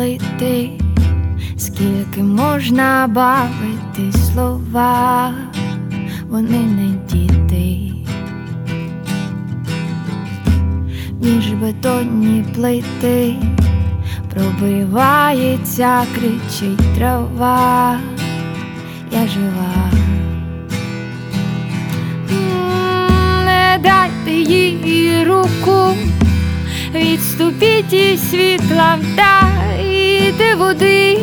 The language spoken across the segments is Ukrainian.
плити, скільки можна бавити слова, вони не діти. Між бетонні плити пробивається, кричить трава, я жива. Не дайте їй руку, відступіть із світла, дайте води.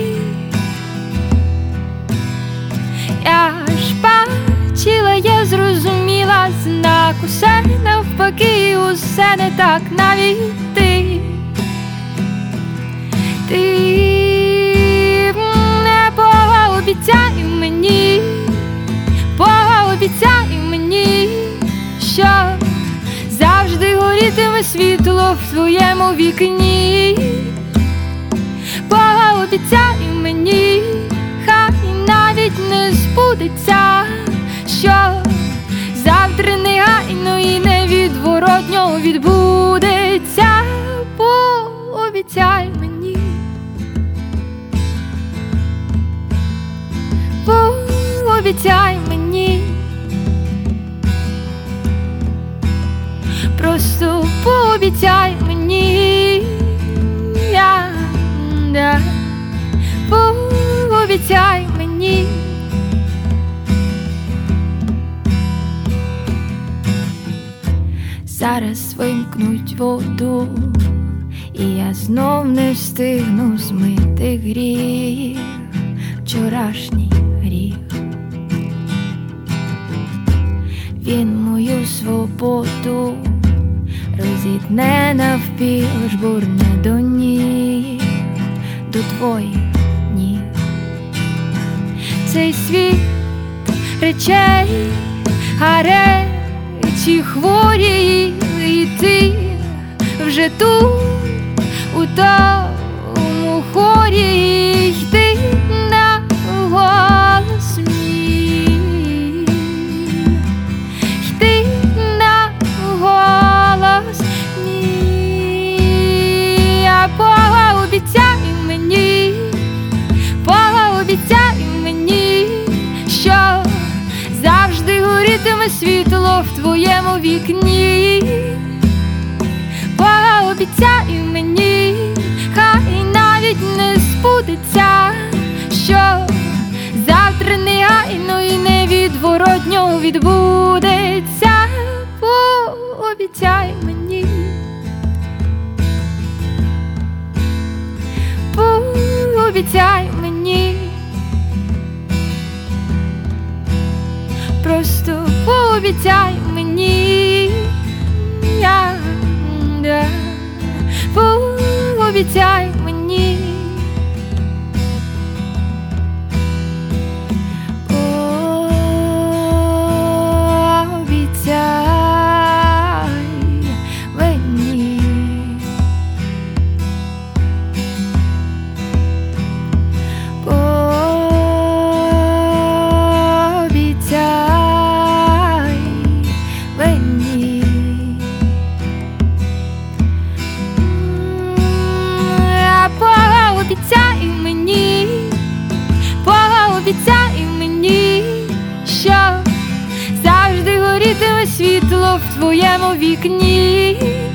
Я ж бачила, я зрозуміла, знак усе навпаки, усе не так, навіть ти. Ти не пообіцяй мені, пообіцяй мені, що завжди горітиме світло в твоєму вікні. Пообіцяй мені, хай навіть не збудеться, що завтра негайно і невідворотньо відбудеться. Пообіцяй мені, пообіцяй мені, просто пообіцяй мені, пообіцяй мені. Зараз вимкнуть воду, і я знов не встигну змити гріх, вчорашній гріх. Він мою свободу розітне навпіл, жбурне до ніг, до твоїх ніг. Цей світ речей, гарячі, хворі, і ти вже тут, у тому хорі, йти на голос мій, йти на голос мій. А пообіцяй мені, пообіцяй мені, що завжди горітиме світло в твоєму вікні. Пообіцяй мені, хай навіть не збудеться, що завтра негайно і невідворотньо відбудеться. Пообіцяй мені, пообіцяй мені, просто пообіцяй мені, пообіцяй мені. Пообіцяй мені. Пообіцяй мені. Пообіцяй мені, пообіцяй мені, що завжди горітиме світло в твоєму вікні.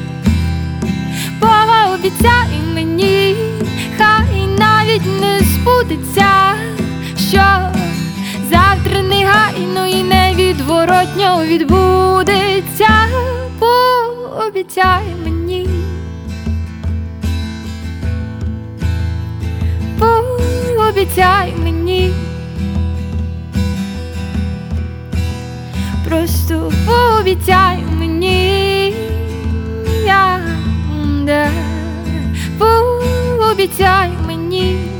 Пообіцяй мені, хай навіть не збудеться, що завтра негайно і невідворотньо відбудеться. Пообіцяй мені, пообіцяй мені, просто пообіцяй мені, пообіцяй мені.